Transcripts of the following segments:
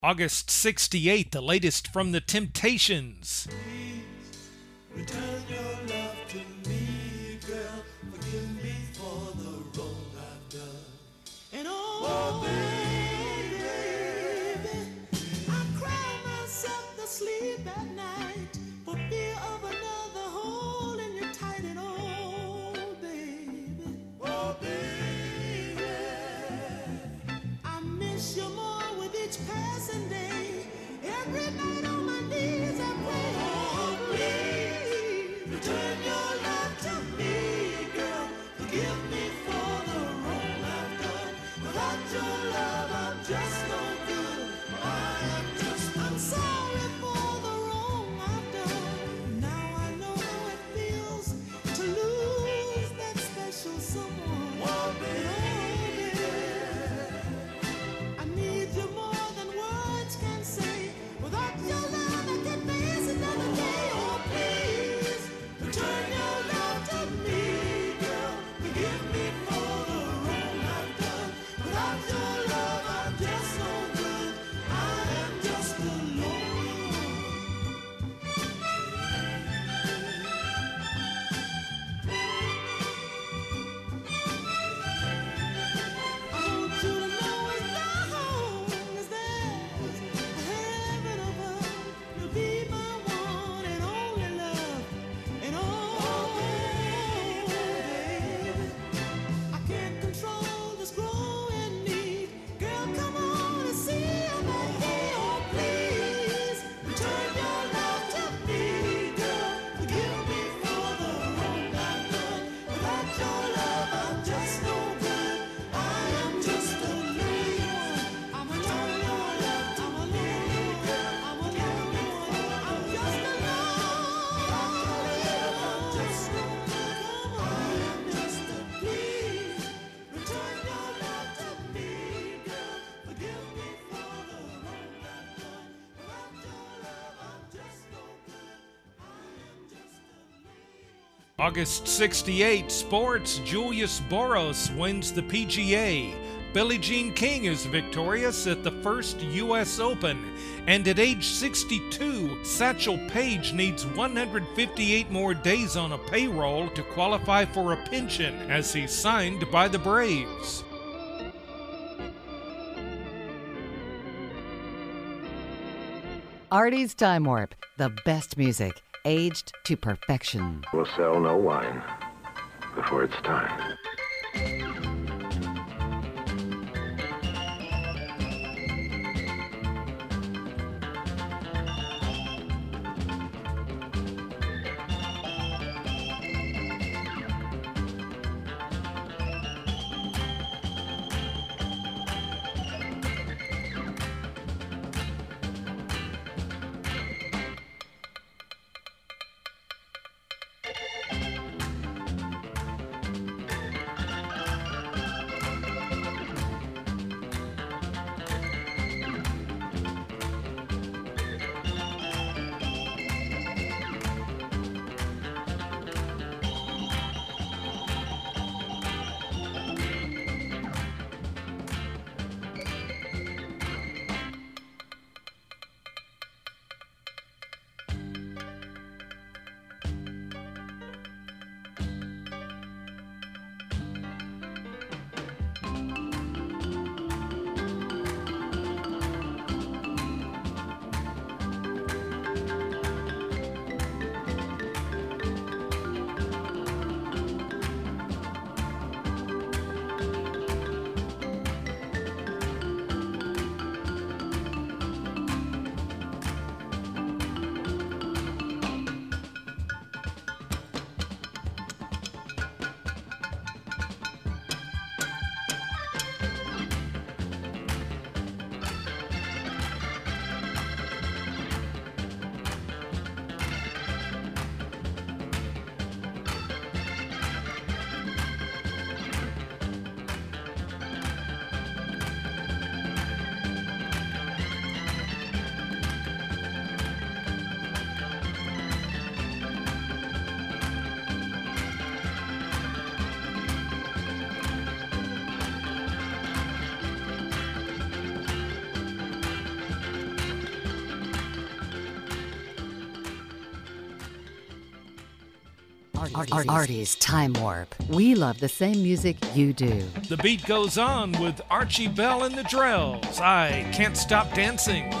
August 68, the latest from The Temptations. Return your love to me, girl. Forgive me for the wrong I've done. And oh, baby, I cry myself to sleep at night for fear of another hole in your tight and oh, baby, I miss you more with each passing day. Every night on my knees I pray, oh, please return your love to me, girl. Forgive me for the wrong I've done. Without your love I'm just no good. I'm sorry for the wrong I've done. Now I know how it feels to lose that special someone. Oh, baby, I need you more than words can say. Without your love, I can face another day. Oh, please, return your love to me, girl. Forgive me for the wrong I've done. Without your love, I'm just no good. I am just alone. I want you to know as long as there's a heaven above, you'll be my one and only love. And oh, baby, I can't control this growing need. Girl, come on and see about me. Oh, please, return your love to me, girl. Forgive me for the wrong I've done. Without your love, I'm just no good. I am just a lonely one. I'm a lonely one. I'm a lonely girl. I'm a lonely one. I'm just alone. I'm just no good. I am just a please. Return your love to me, girl. Forgive me for the wrong I've done. Without your love, I'm just no good. I am just a lonely one. August 68, sports. Julius Boros wins the PGA. Billie Jean King is victorious at the first U.S. Open. And at age 62, Satchel Paige needs 158 more days on a payroll to qualify for a pension as he's signed by the Braves. Artie's Time Warp, the best music, aged to perfection. We'll sell no wine before it's time. Artie's Time Warp. We love the same music you do. The beat goes on with Archie Bell and the Drells. I Can't Stop Dancing.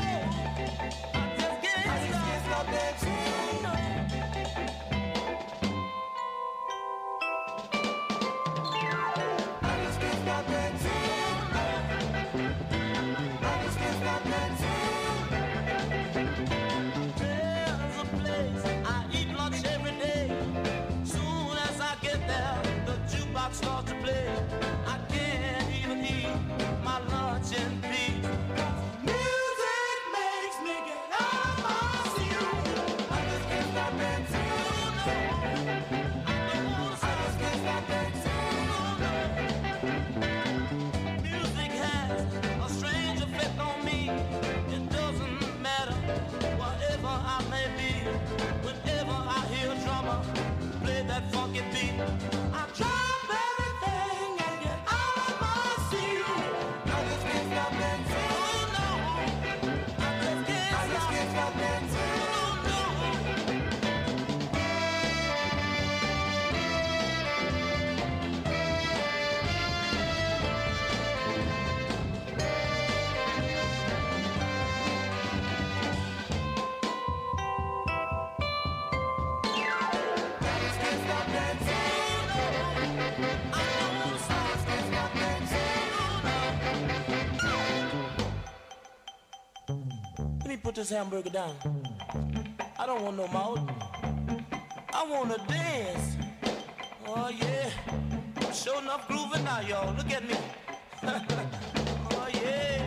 Put this hamburger down. I don't want no mouth. I want to dance. Oh yeah. I'm sure enough grooving now, y'all. Look at me. Oh yeah.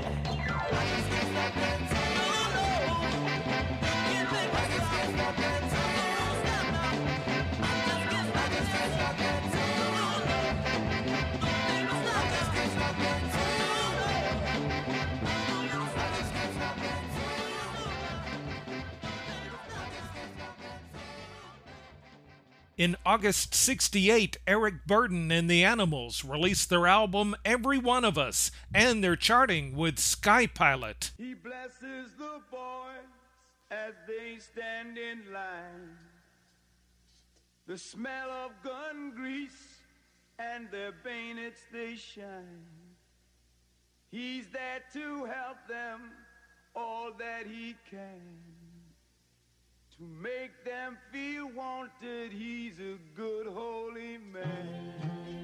In August '68, Eric Burdon and the Animals released their album Every One of Us, and they're charting with Sky Pilot. He blesses the boys as they stand in line. The smell of gun grease and their bayonets they shine. He's there to help them all that he can. To make them feel wanted, he's a good holy man.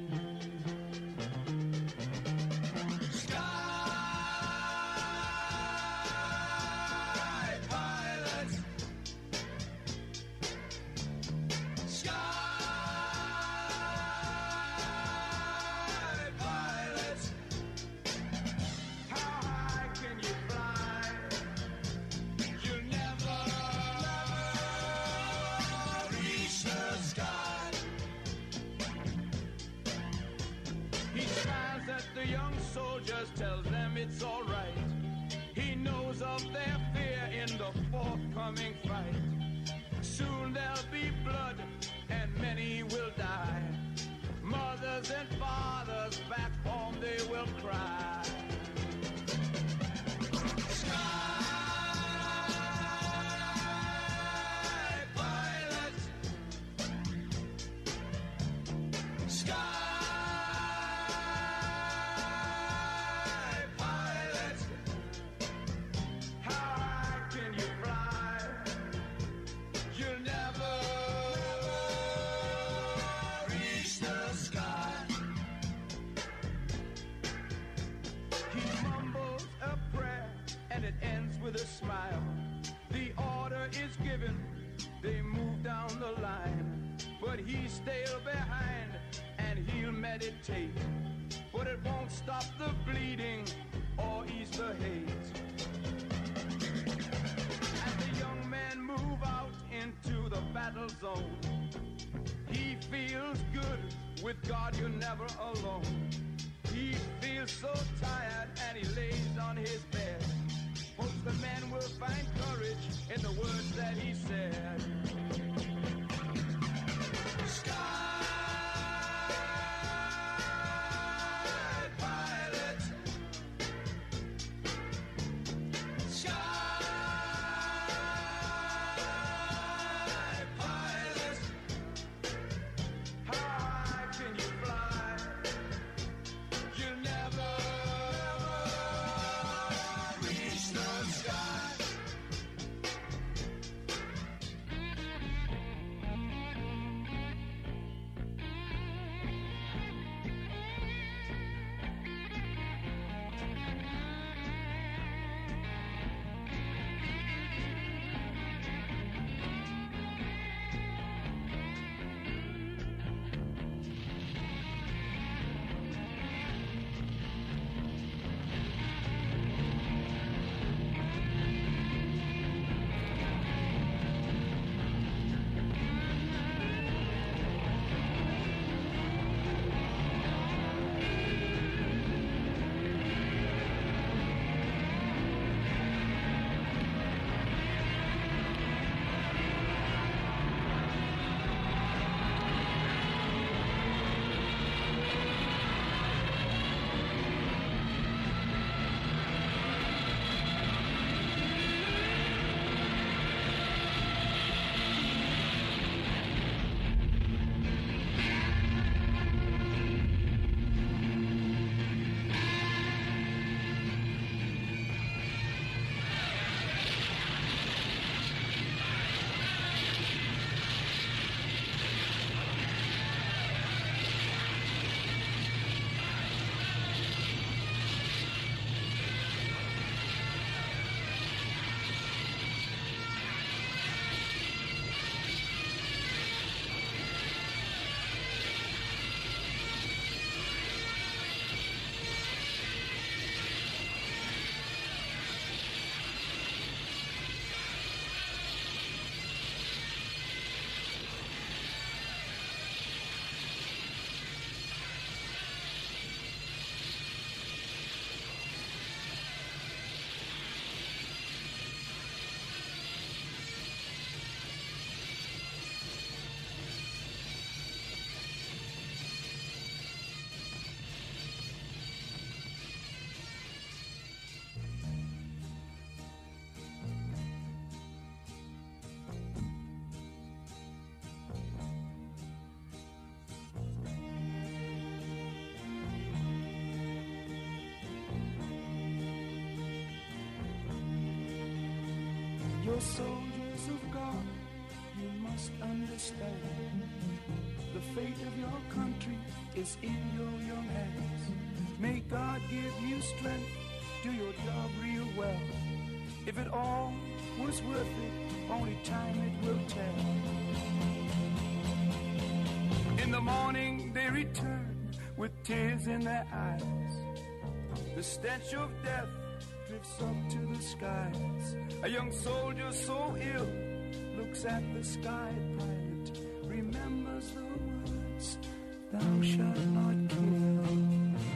Sky Pilot. Sky Pilot. How high can you fly? You'll never reach the sky. He smiles at the young soldiers, tells them it's all right. He knows of their fear in the forthcoming fight. Soon there'll be blood and many will die. Mothers and fathers back home, they will cry. Sky Pilot. Sky Pilot. How high can you fly? You'll never reach the sky. He mumbles a prayer and it ends with a smile. The order is given, they move down the line. But he's still behind and he'll meditate. But it won't stop the bleeding or ease the hate. As the young men move out into the battle zone, he feels good, with God you're never alone. He feels so tired and he lays on his bed. Hopes the man will find courage in the words that he said. Sky Pilot. Sky Pilot. You're soldiers of God, you must understand. The fate of your country is in your young hands. May God give you strength, do your job real well. If it all was worth it, only time it will tell. In the morning they return with tears in their eyes. The stench of death drifts up to the skies. A young soldier so ill looks at the sky pilot, remembers the words, thou shalt not kill.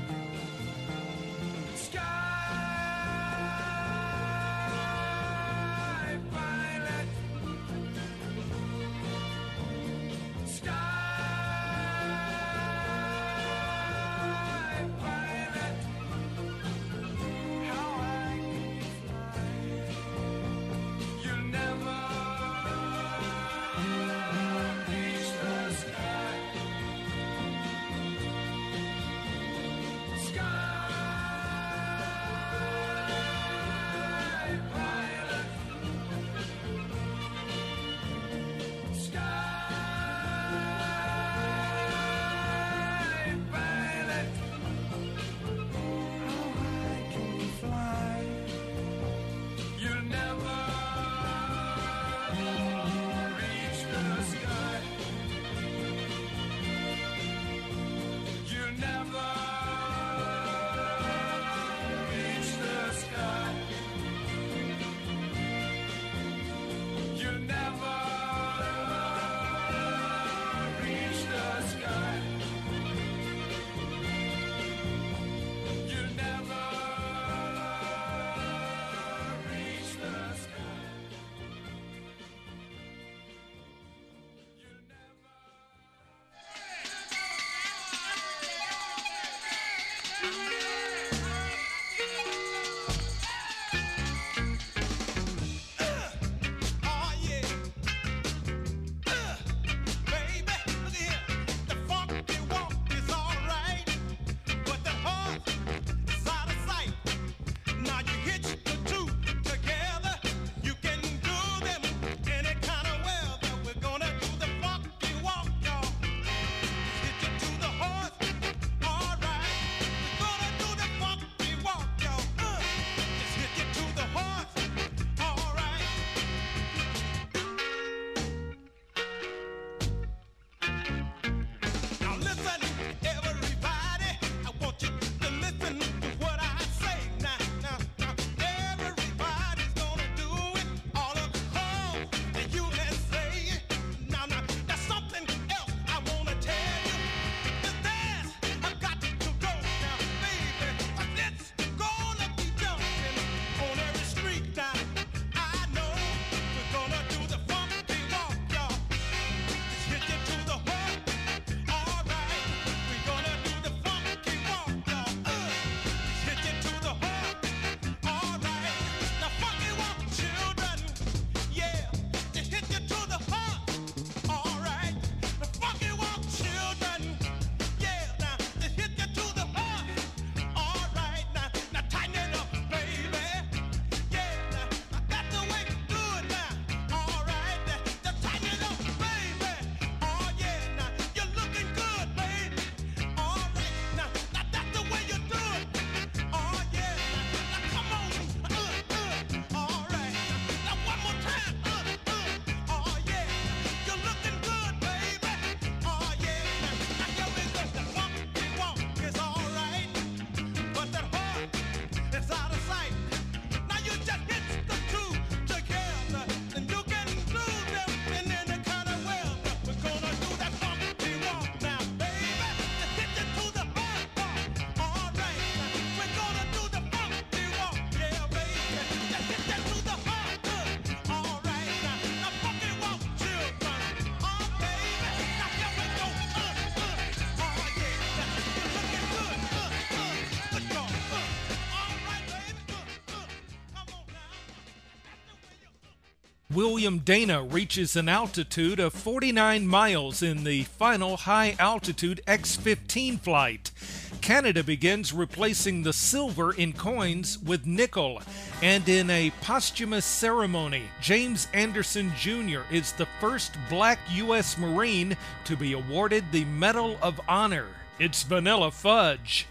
William Dana reaches an altitude of 49 miles in the final high-altitude X-15 flight. Canada begins replacing the silver in coins with nickel. And in a posthumous ceremony, James Anderson Jr. is the first black U.S. Marine to be awarded the Medal of Honor. It's Vanilla Fudge.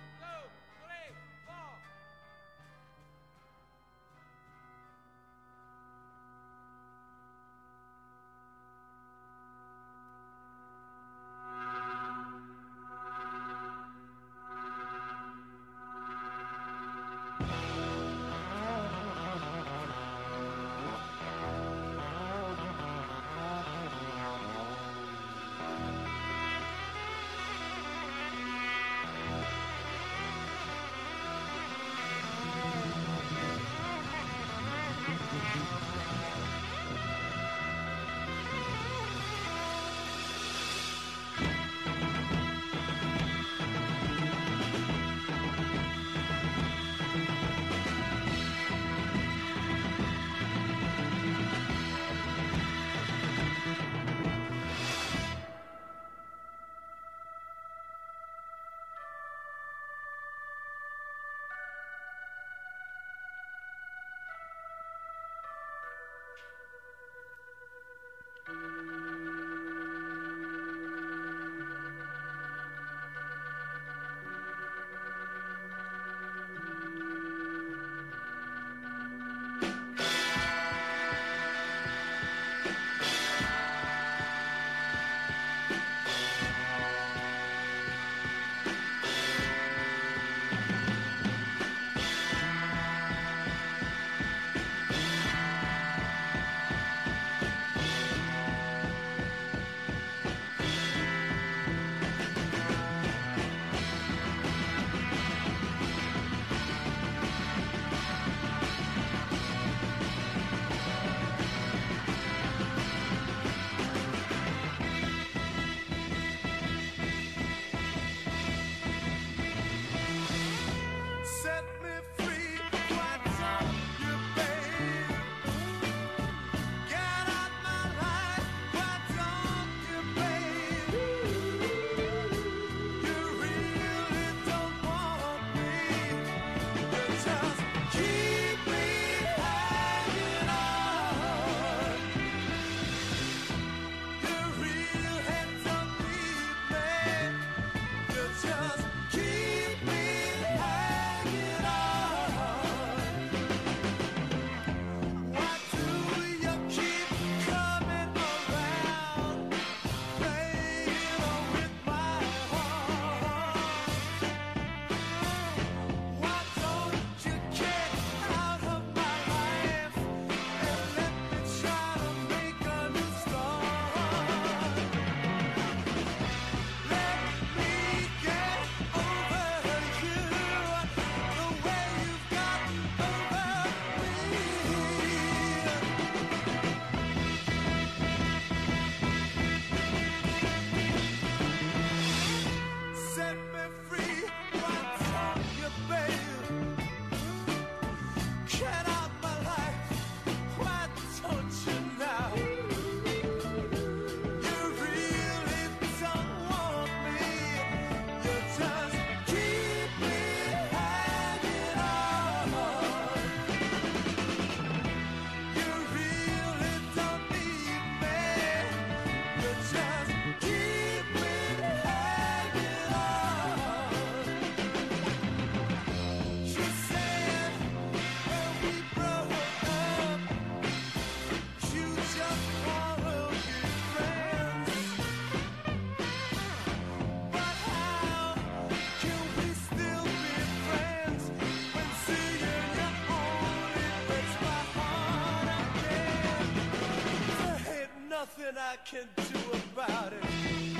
I can do about it.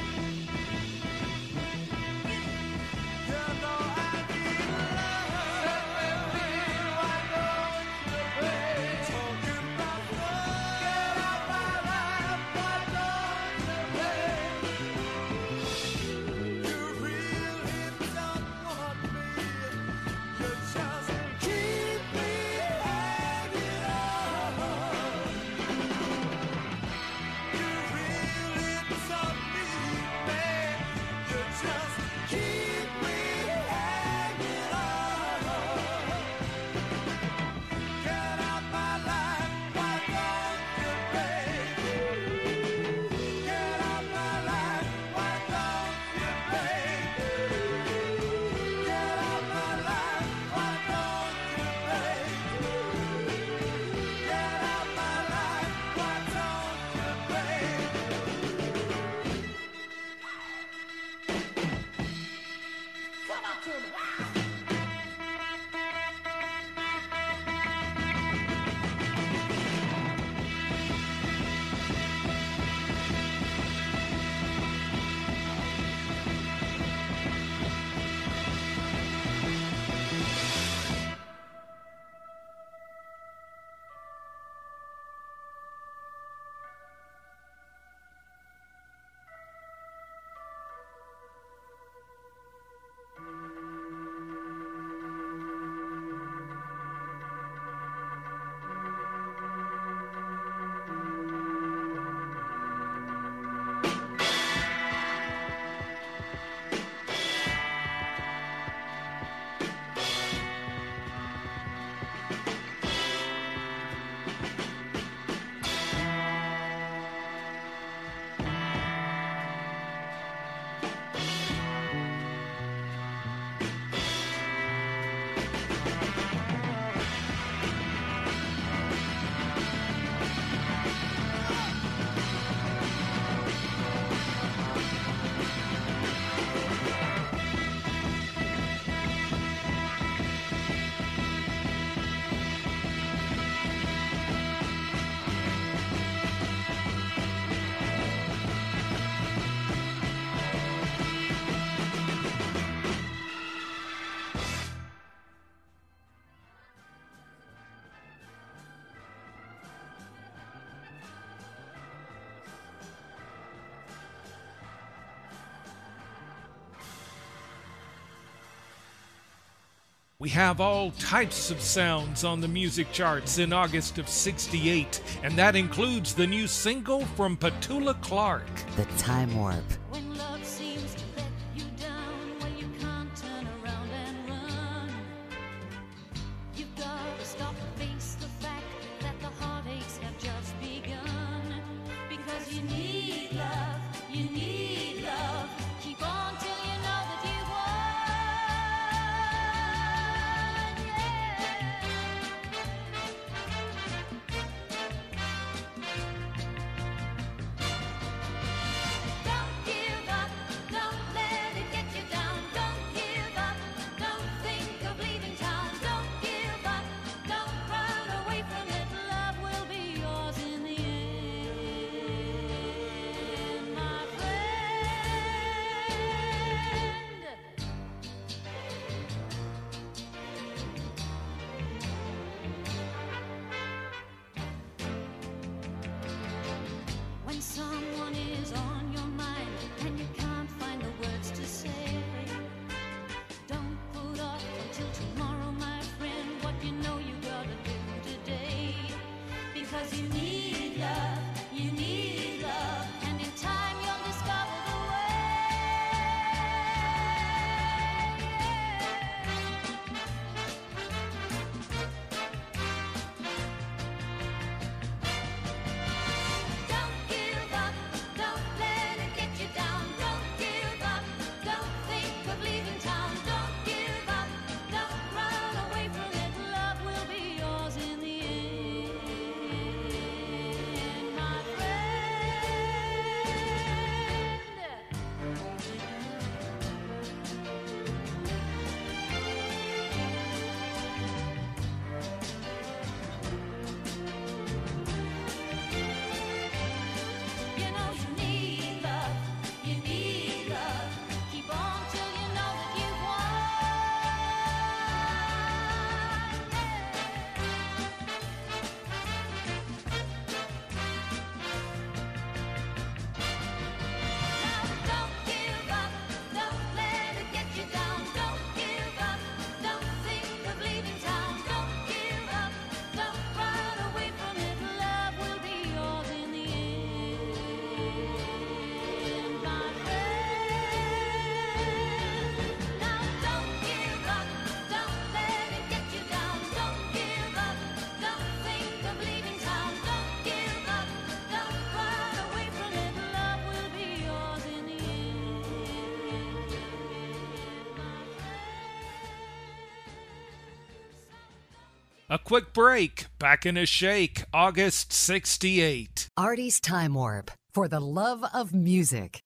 You know I need love. I know it's the way. Talking about love. Get out my life. I know it's the way. You really don't want me. You just keep me hanging on. You really don't need We have all types of sounds on the music charts in August of '68, and that includes the new single from Petula Clark. The Time Warp. When love seems to let you down, when you can't turn around and run, you've got to stop and face the fact that the heartaches have just begun. Because you need love, you need love. Keep on till you know that you won. Don't give up, don't let it get you down. Don't give up, don't think of leaving town. Don't give up, don't run away from it. Love will be yours in the end, my friend. When someone is on your mind and you can't find the words to say, don't put off until tomorrow, my friend, what you know you gotta do today. Because you need love, and in time you'll discover the Don't give up, don't let it get you down. Don't give up, don't think of leaving town. Don't give up, don't run away from it. Love will be yours in the end, my friend. You know you need love, you need love. Keep on till you know that you've Now don't give up, don't let it get you down. Don't give up, don't think of leaving town. Don't give up, don't run away from it. Love will be yours in the end, my friend. Now don't give up, don't let it get you down. Don't give up, don't think of leaving town. Don't give up, don't run away from it. Love will be yours in the end, my friend. A quick break, back in a shake, August '68. Artie's Time Warp. For the love of music.